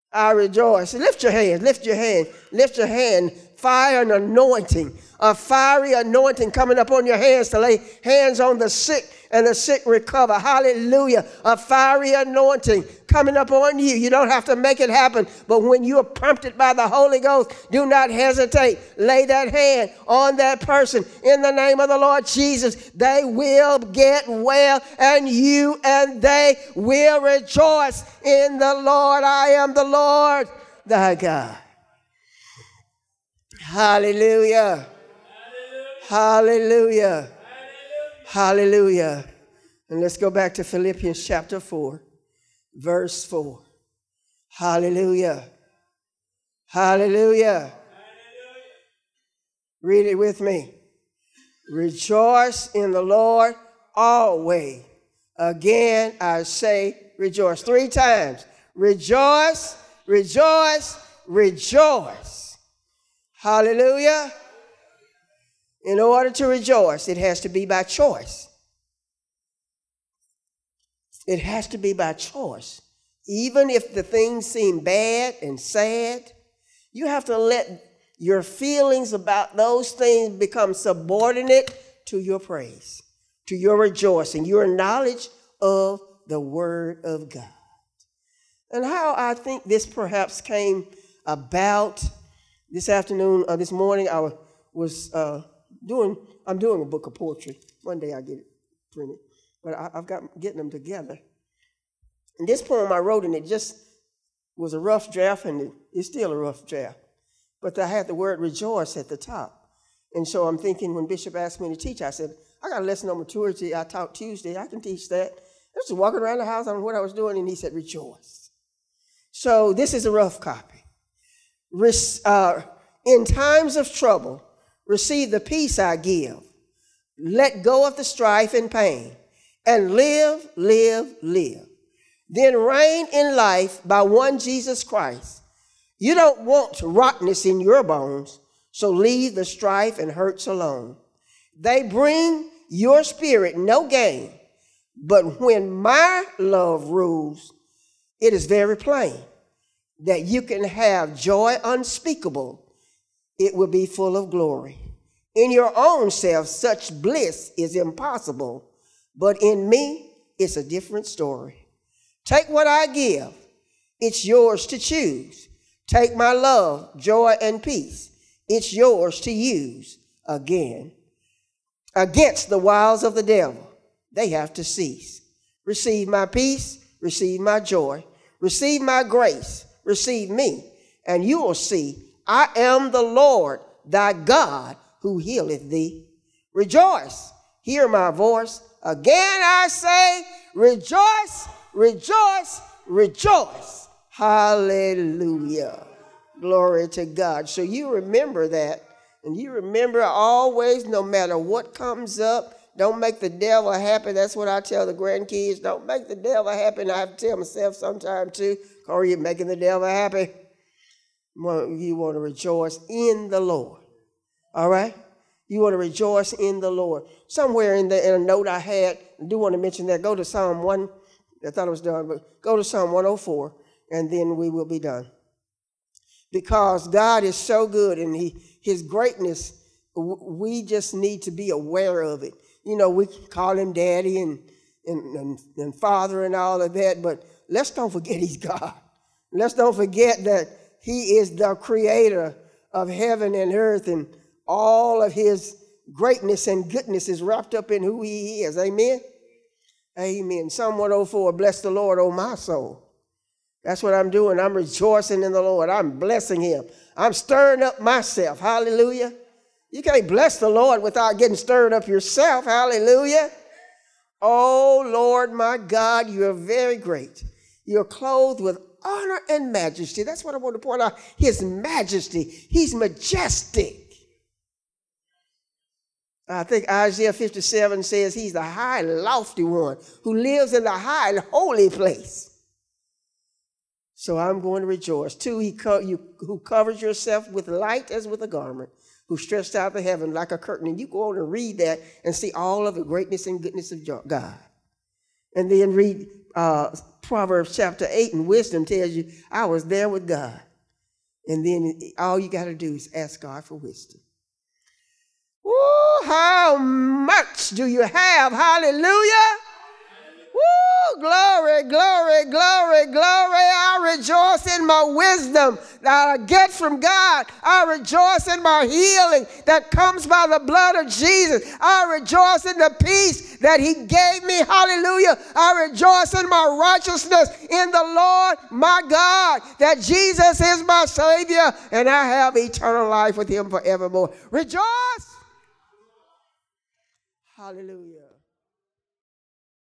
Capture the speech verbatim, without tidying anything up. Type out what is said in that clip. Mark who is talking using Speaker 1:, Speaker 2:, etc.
Speaker 1: I rejoice. Lift your hand, lift your hand, lift your hand. Fire and anointing, a fiery anointing coming up on your hands to lay hands on the sick and the sick recover. Hallelujah. A fiery anointing coming up on you. You don't have to make it happen, but when you are prompted by the Holy Ghost, do not hesitate. Lay that hand on that person in the name of the Lord Jesus. They will get well, and you and they will rejoice in the Lord. I am the Lord thy God. Hallelujah. Hallelujah. Hallelujah. And let's go back to Philippians chapter four, verse four. Hallelujah. Hallelujah. Read it with me. Rejoice in the Lord always. Again, I say rejoice. Three times. Rejoice, rejoice, rejoice. Hallelujah. In order to rejoice, it has to be by choice. It has to be by choice. Even if the things seem bad and sad, you have to let your feelings about those things become subordinate to your praise, to your rejoicing, your knowledge of the Word of God. And how I think this perhaps came about this afternoon, uh, this morning, I was uh, doing, I'm doing a book of poetry. One day I get it printed, but I, I've got getting them together. And this poem I wrote, and it just was a rough draft, and it, it's still a rough draft. But I had the word rejoice at the top. And so I'm thinking, when Bishop asked me to teach, I said, I got a lesson on maturity. I taught Tuesday. I can teach that. I was just walking around the house. I don't know what I was doing, and he said, rejoice. So this is a rough copy. Uh, in times of trouble, receive the peace I give. Let go of the strife and pain, and live, live, live. Then reign in life by one Jesus Christ. You don't want rottenness in your bones, so leave the strife and hurts alone. They bring your spirit no gain, but when my love rules, it is very plain that you can have joy unspeakable. It will be full of glory. In your own self, such bliss is impossible, but in me, it's a different story. Take what I give. It's yours to choose. Take my love, joy, and peace. It's yours to use again. Against the wiles of the devil, they have to cease. Receive my peace, receive my joy, receive my grace, receive me, and you will see I am the Lord thy God who healeth thee. Rejoice, hear my voice. Again I say, rejoice, rejoice, rejoice. Hallelujah. Glory to God. So you remember that, and you remember always, no matter what comes up, don't make the devil happy. That's what I tell the grandkids. Don't make the devil happy. And I have to tell myself sometime too, or you're making the devil happy. You want to rejoice in the Lord. All right? You want to rejoice in the Lord. Somewhere in, the, in a note I had, I do want to mention that. Go to Psalm one. I thought it was done, but go to Psalm one oh four, and then we will be done. Because God is so good, and he, his greatness, we just need to be aware of it. You know, we call him daddy and, and, and, and father and all of that, but let's don't forget he's God. Let's don't forget that he is the creator of heaven and earth, and all of his greatness and goodness is wrapped up in who he is. Amen? Amen. Psalm one oh four, bless the Lord, O my soul. That's what I'm doing. I'm rejoicing in the Lord. I'm blessing him. I'm stirring up myself. Hallelujah. You can't bless the Lord without getting stirred up yourself. Hallelujah. Oh, Lord, my God, you are very great. You're clothed with honor and majesty. That's what I want to point out. His majesty. He's majestic. I think Isaiah fifty-seven says he's the high, lofty one who lives in the high and holy place. So I'm going to rejoice. Two, he co- you, who covers yourself with light as with a garment, who stretched out the heaven like a curtain. And you go on and read that and see all of the greatness and goodness of God. And then read uh, Proverbs chapter eight in wisdom tells you, I was there with God. And then all you got to do is ask God for wisdom. Woo, how much do you have? Hallelujah. Woo, glory, glory, glory, glory. I rejoice in my wisdom that I get from God. I rejoice in my healing that comes by the blood of Jesus. I rejoice in the peace that he gave me. Hallelujah. I rejoice in my righteousness in the Lord my God, that Jesus is my Savior and I have eternal life with him forevermore. Rejoice. Hallelujah.